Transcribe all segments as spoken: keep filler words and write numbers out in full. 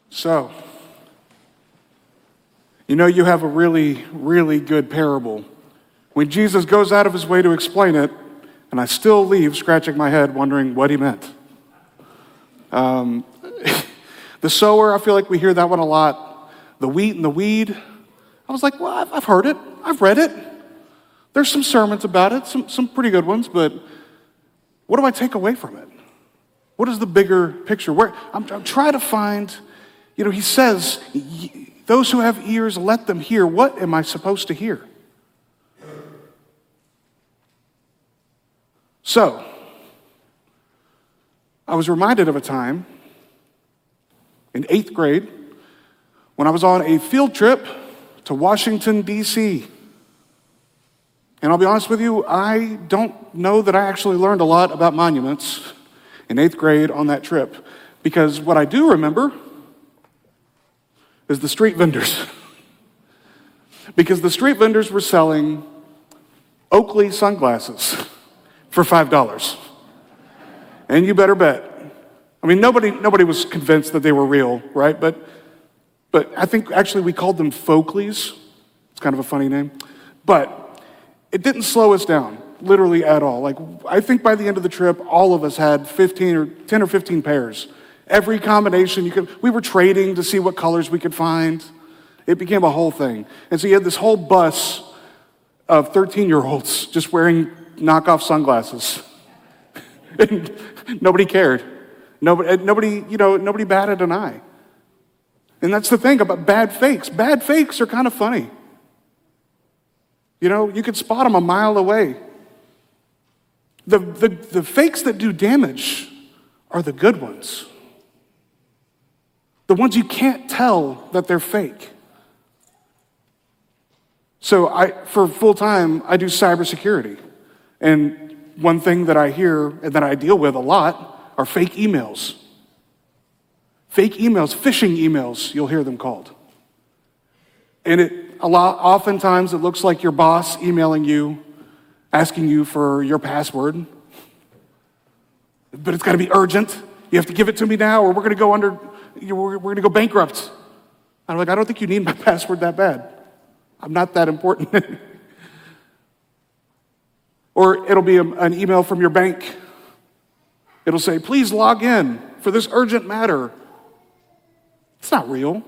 So, you know you have a really, really good parable when Jesus goes out of his way to explain it, and I still leave scratching my head wondering what he meant. Um, the sower, I feel like we hear that one a lot. The wheat and the weed. I was like, well, I've, I've heard it. I've read it. There's some sermons about it, some, some pretty good ones, but what do I take away from it? What is the bigger picture? Where I'm, I'm trying to find, you know, he says, those who have ears, let them hear. What am I supposed to hear? So, I was reminded of a time in eighth grade when I was on a field trip to Washington, D C And I'll be honest with you, I don't know that I actually learned a lot about monuments in eighth grade on that trip, because what I do remember is the street vendors. Because the street vendors were selling Oakley sunglasses for five dollars. And you better bet. I mean, nobody nobody was convinced that they were real, right? But but I think actually we called them Folkleys. It's kind of a funny name. But it didn't slow us down, literally at all. Like, I think by the end of the trip, all of us had fifteen or ten or fifteen pairs. Every combination you could, we were trading to see what colors we could find. It became a whole thing. And so you had this whole bus of thirteen-year-olds just wearing knockoff sunglasses. And nobody cared. Nobody, nobody, you know, nobody batted an eye. And that's the thing about bad fakes. Bad fakes are kind of funny. You know, you could spot them a mile away. The, the, the fakes that do damage are the good ones. The ones you can't tell that they're fake. So I, for full time, I do cybersecurity. And one thing that I hear and that I deal with a lot are fake emails. Fake emails, phishing emails, you'll hear them called. And it a lot, oftentimes it looks like your boss emailing you, asking you for your password. But it's got to be urgent. You have to give it to me now, or we're going to go under, we're going to go bankrupt. I'm like, I don't think you need my password that bad. I'm not that important. Or it'll be a, an email from your bank. It'll say, please log in for this urgent matter. It's not real.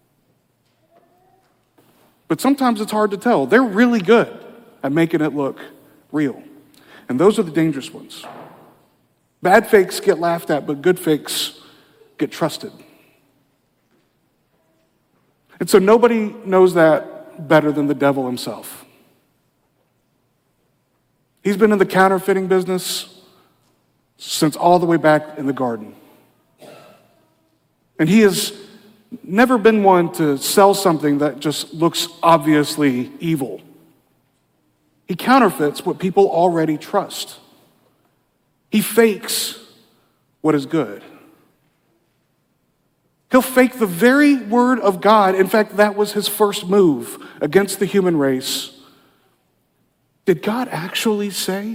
But sometimes it's hard to tell. They're really good at making it look real. And those are the dangerous ones. Bad fakes get laughed at, but good fakes get trusted. And so nobody knows that better than the devil himself. He's been in the counterfeiting business since all the way back in the garden. And he has never been one to sell something that just looks obviously evil. He counterfeits what people already trust. He fakes what is good. He'll fake the very word of God. In fact, that was his first move against the human race. Did God actually say?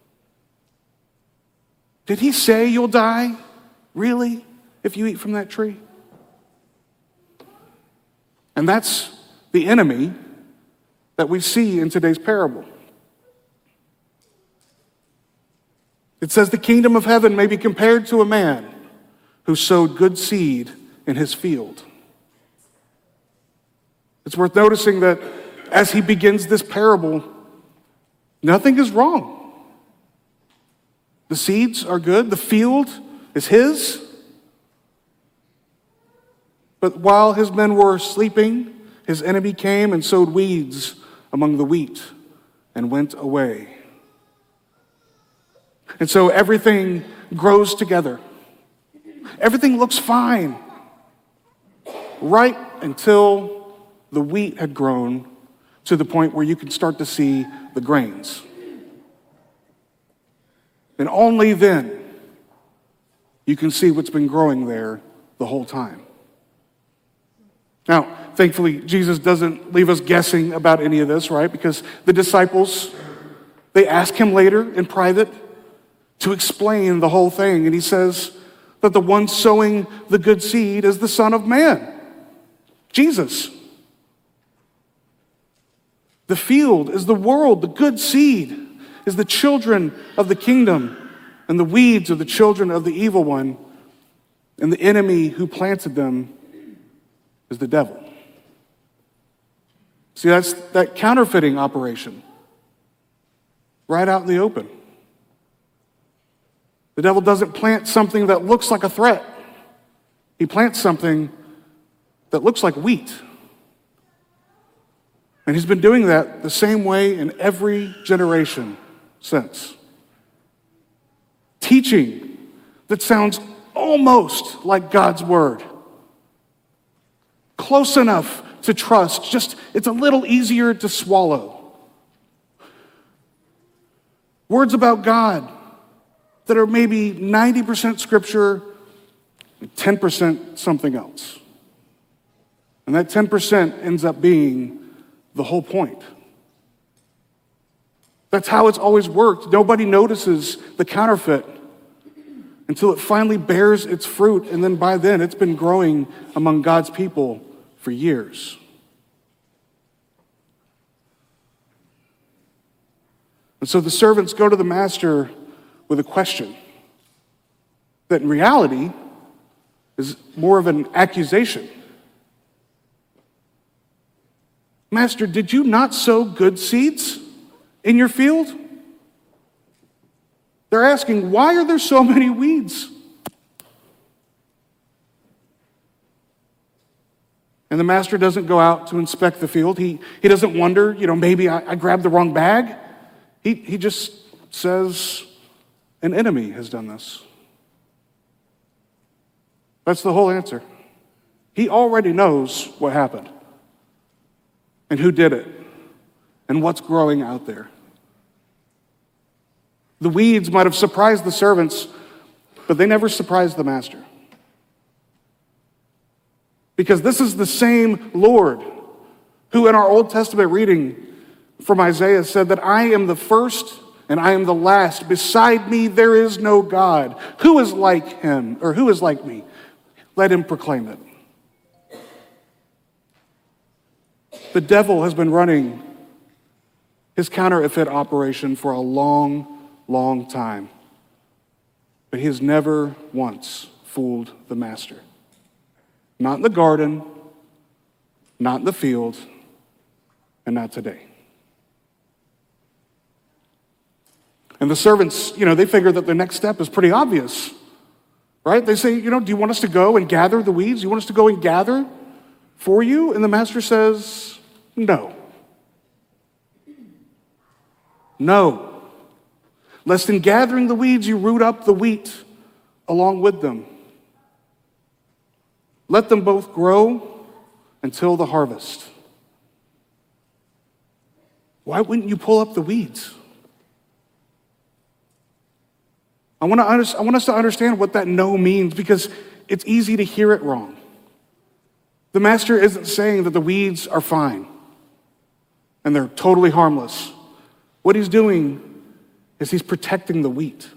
Did he say you'll die? Really? If you eat from that tree? And that's the enemy that we see in today's parable. It says the kingdom of heaven may be compared to a man who sowed good seed in his field. It's worth noticing that as he begins this parable, nothing is wrong. The seeds are good. The field is his. But while his men were sleeping, his enemy came and sowed weeds among the wheat and went away. And so everything grows together. Everything looks fine. Right until the wheat had grown to the point where you can start to see the grains. And only then you can see what's been growing there the whole time. Now, thankfully, Jesus doesn't leave us guessing about any of this, right? Because the disciples, they ask him later in private to explain the whole thing. And he says, that the one sowing the good seed is the Son of Man, Jesus. The field is the world. The good seed is the children of the kingdom, and the weeds are the children of the evil one, and the enemy who planted them is the devil. See, that's that counterfeiting operation right out in the open. The devil doesn't plant something that looks like a threat. He plants something that looks like wheat. And he's been doing that the same way in every generation since. Teaching that sounds almost like God's word. Close enough to trust, just it's a little easier to swallow. Words about God that are maybe ninety percent scripture, ten percent something else. And that ten percent ends up being the whole point. That's how it's always worked. Nobody notices the counterfeit until it finally bears its fruit, and then by then it's been growing among God's people for years. And so the servants go to the master with a question that in reality is more of an accusation. Master, did you not sow good seeds in your field? They're asking, why are there so many weeds? And the master doesn't go out to inspect the field. He, he doesn't wonder, you know, maybe I, I grabbed the wrong bag. He, he just says, an enemy has done this. That's the whole answer. He already knows what happened and who did it and what's growing out there. The weeds might have surprised the servants, but they never surprised the master. Because this is the same Lord who in our Old Testament reading from Isaiah said that I am the first and I am the last. Beside me there is no God. Who is like him, or who is like me? Let him proclaim it. The devil has been running his counterfeit operation for a long, long time. But he has never once fooled the master. Not in the garden, not in the field, and not today. And the servants, you know, they figure that the next step is pretty obvious, right? They say, you know, do you want us to go and gather the weeds? Do you want us to go and gather for you? And the master says, no. No. Lest in gathering the weeds, you root up the wheat along with them. Let them both grow until the harvest. Why wouldn't you pull up the weeds? I want, to under, I want us to understand what that no means, because it's easy to hear it wrong. The master isn't saying that the weeds are fine and they're totally harmless. What he's doing is he's protecting the wheat.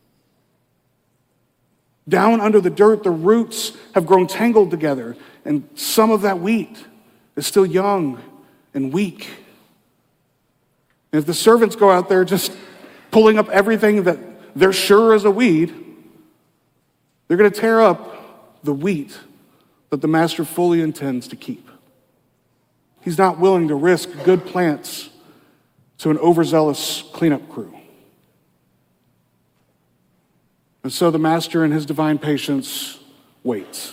Down under the dirt, the roots have grown tangled together, and some of that wheat is still young and weak. And if the servants go out there just pulling up everything that they're sure is a weed, they're going to tear up the wheat that the master fully intends to keep. He's not willing to risk good plants to an overzealous cleanup crew. And so the master in his divine patience waits.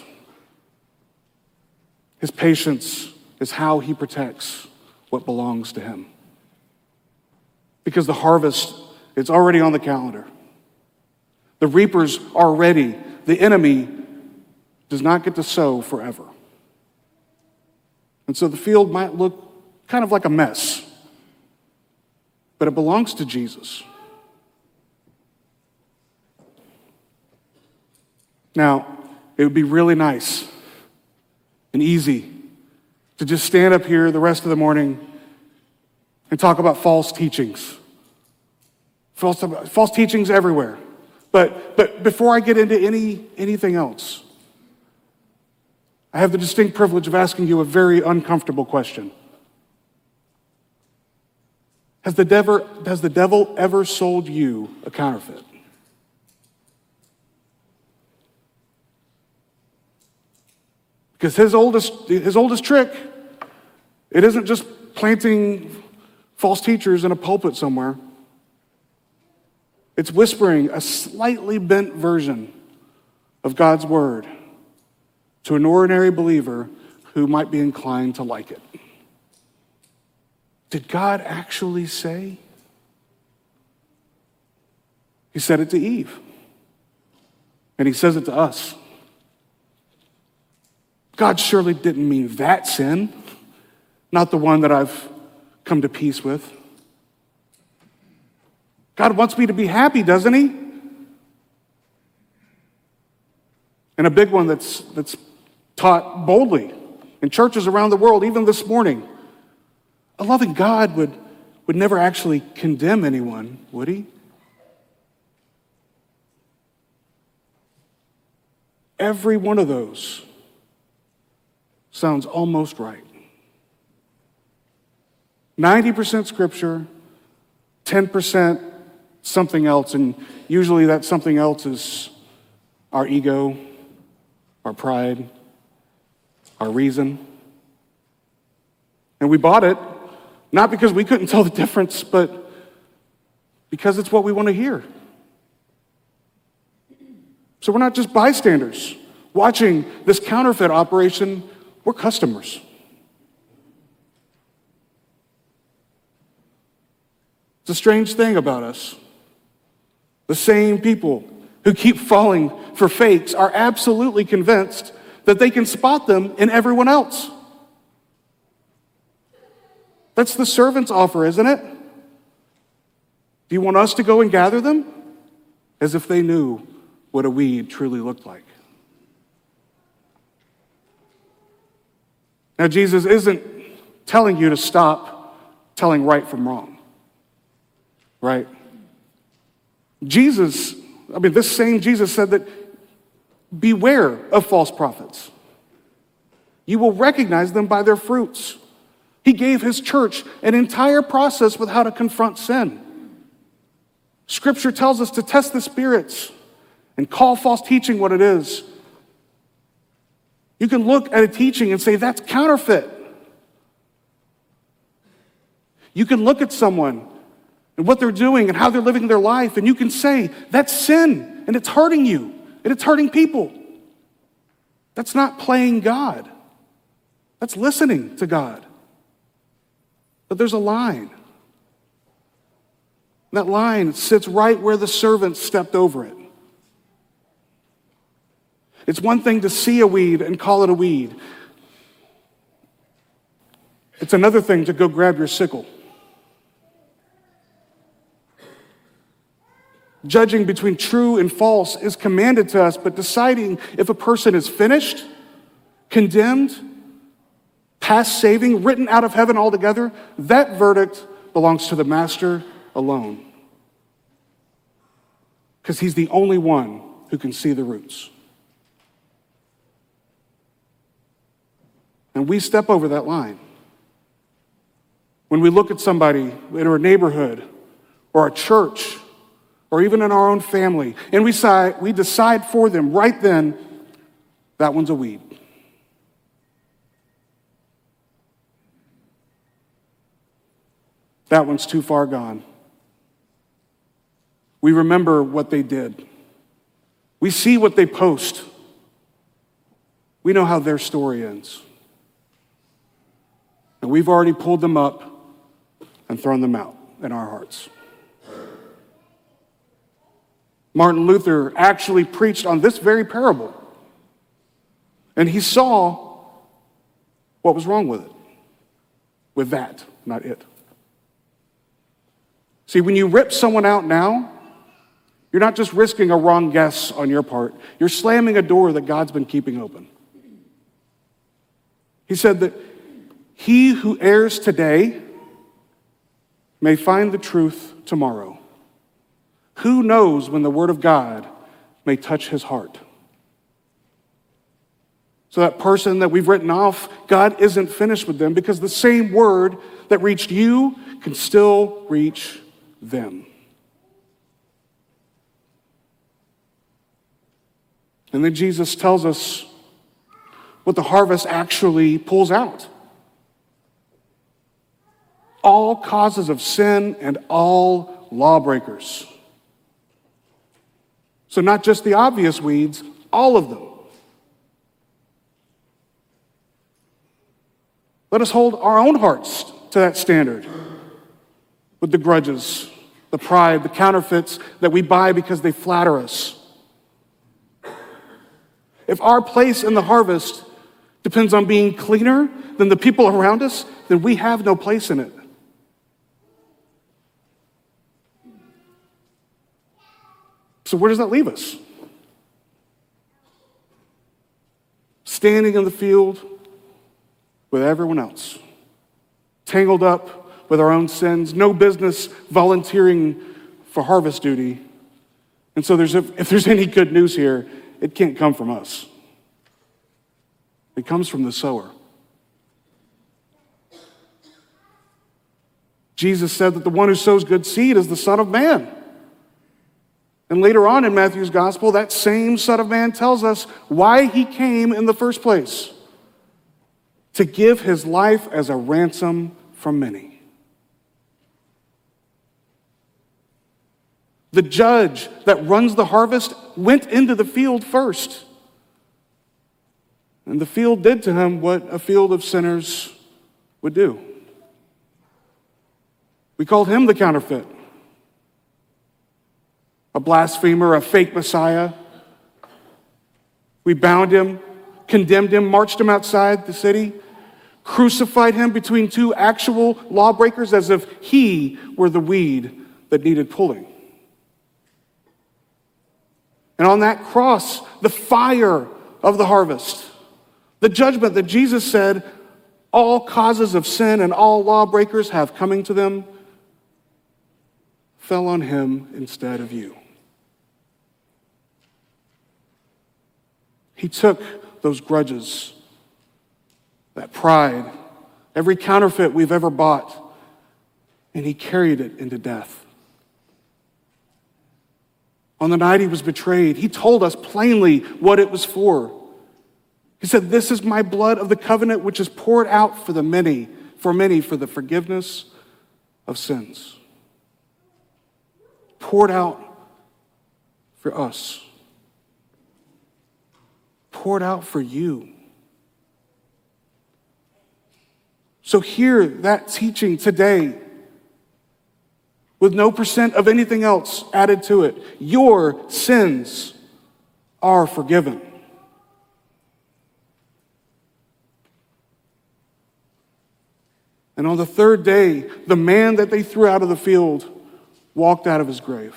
His patience is how he protects what belongs to him. Because the harvest, it's already on the calendar. The reapers are ready. The enemy does not get to sow forever. And so the field might look kind of like a mess, but it belongs to Jesus. Now, it would be really nice and easy to just stand up here the rest of the morning and talk about false teachings. False, false teachings everywhere. But, but before I get into any, anything else, I have the distinct privilege of asking you a very uncomfortable question. Has the devil, has the devil ever sold you a counterfeit? Because his oldest, his oldest trick, it isn't just planting false teachers in a pulpit somewhere. It's whispering a slightly bent version of God's word to an ordinary believer who might be inclined to like it. Did God actually say? He said it to Eve. And he says it to us. God surely didn't mean that sin, not the one that I've come to peace with. God wants me to be happy, doesn't he? And a big one that's, that's taught boldly in churches around the world, even this morning. A loving God would, would never actually condemn anyone, would he? Every one of those sounds almost right. ninety percent scripture, ten percent something else, and usually that something else is our ego, our pride, our reason. And we bought it, not because we couldn't tell the difference, but because it's what we want to hear. So we're not just bystanders watching this counterfeit operation, we're customers. It's a strange thing about us. The same people who keep falling for fakes are absolutely convinced that they can spot them in everyone else. That's the servant's offer, isn't it? Do you want us to go and gather them? As if they knew what a weed truly looked like. Now, Jesus isn't telling you to stop telling right from wrong, right? Jesus, I mean, this same Jesus said that beware of false prophets. You will recognize them by their fruits. He gave his church an entire process with how to confront sin. Scripture tells us to test the spirits and call false teaching what it is. You can look at a teaching and say, that's counterfeit. You can look at someone and what they're doing and how they're living their life, and you can say, that's sin, and it's hurting you, and it's hurting people. That's not playing God. That's listening to God. But there's a line. That line sits right where the servant stepped over it. It's one thing to see a weed and call it a weed. It's another thing to go grab your sickle. Judging between true and false is commanded to us, but deciding if a person is finished, condemned, past saving, written out of heaven altogether, that verdict belongs to the master alone. Because he's the only one who can see the roots. And we step over that line. When we look at somebody in our neighborhood or our church or even in our own family, and we decide, we decide for them right then, that one's a weed. That one's too far gone. We remember what they did. We see what they post. We know how their story ends. And we've already pulled them up and thrown them out in our hearts. Martin Luther actually preached on this very parable. And he saw what was wrong with it. With that, not it. See, when you rip someone out now, you're not just risking a wrong guess on your part. You're slamming a door that God's been keeping open. He said that he who errs today may find the truth tomorrow. Who knows when the word of God may touch his heart? So that person that we've written off, God isn't finished with them, because the same word that reached you can still reach them. And then Jesus tells us what the harvest actually pulls out. All causes of sin and all lawbreakers. So not just the obvious weeds, all of them. Let us hold our own hearts to that standard with the grudges, the pride, the counterfeits that we buy because they flatter us. If our place in the harvest depends on being cleaner than the people around us, then we have no place in it. So where does that leave us? Standing in the field with everyone else, tangled up with our own sins, no business volunteering for harvest duty. And so there's, if there's any good news here, it can't come from us. It comes from the sower. Jesus said that the one who sows good seed is the Son of Man. And later on in Matthew's gospel, that same Son of Man tells us why he came in the first place: to give his life as a ransom for many. The judge that runs the harvest went into the field first. And the field did to him what a field of sinners would do. We called him the counterfeit, a blasphemer, a fake Messiah. We bound him, condemned him, marched him outside the city, crucified him between two actual lawbreakers as if he were the weed that needed pulling. And on that cross, the fire of the harvest, the judgment that Jesus said all causes of sin and all lawbreakers have coming to them, fell on him instead of you. He took those grudges, that pride, every counterfeit we've ever bought, and he carried it into death. On the night he was betrayed, he told us plainly what it was for. He said, "This is my blood of the covenant, which is poured out for the many, for many, for the forgiveness of sins." Poured out for us. Poured out for you. So hear that teaching today with no percent of anything else added to it. Your sins are forgiven. And on the third day, the man that they threw out of the field walked out of his grave.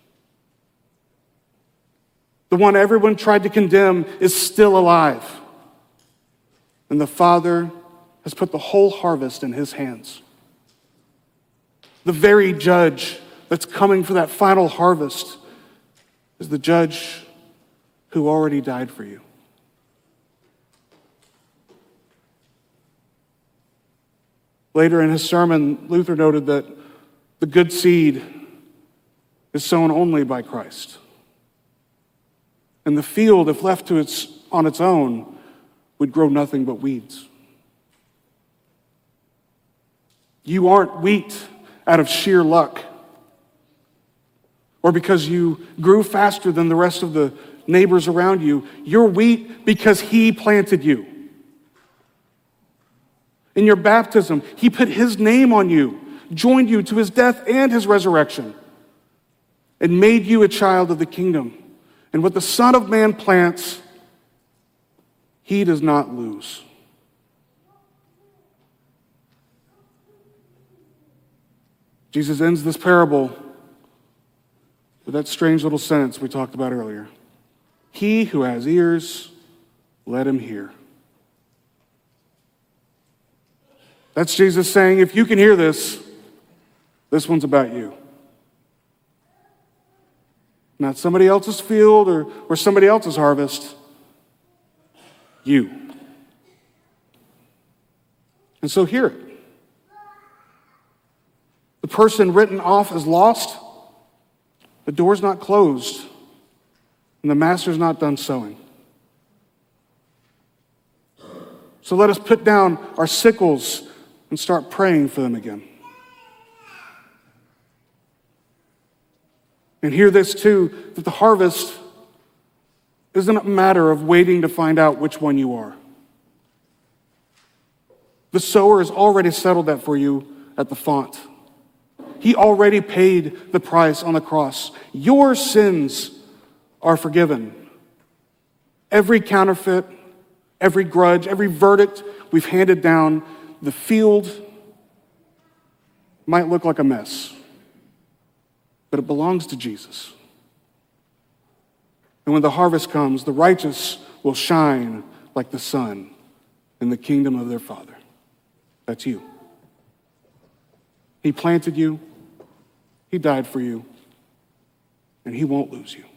The one everyone tried to condemn is still alive. And the Father has put the whole harvest in his hands. The very judge that's coming for that final harvest is the judge who already died for you. Later in his sermon, Luther noted that the good seed is sown only by Christ. And the field, if left to its, on its own, would grow nothing but weeds. You aren't wheat out of sheer luck, or because you grew faster than the rest of the neighbors around you. You're wheat because he planted you. In your baptism, he put his name on you, joined you to his death and his resurrection, and made you a child of the kingdom. And what the Son of Man plants, he does not lose. Jesus ends this parable with that strange little sentence we talked about earlier. He who has ears, let him hear. That's Jesus saying, if you can hear this, this one's about you. Not somebody else's field or, or somebody else's harvest. You. And so hear it. The person written off as lost, the door's not closed, and the master's not done sowing. So let us put down our sickles and start praying for them again. And hear this too, that the harvest isn't a matter of waiting to find out which one you are. The sower has already settled that for you at the font. He already paid the price on the cross. Your sins are forgiven. Every counterfeit, every grudge, every verdict we've handed down, the field might look like a mess, but it belongs to Jesus. And when the harvest comes, the righteous will shine like the sun in the kingdom of their Father. That's you. He planted you, he died for you, and he won't lose you.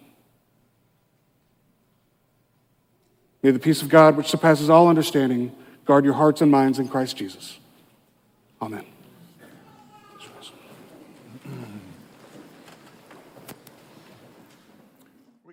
May the peace of God, which surpasses all understanding, guard your hearts and minds in Christ Jesus. Amen.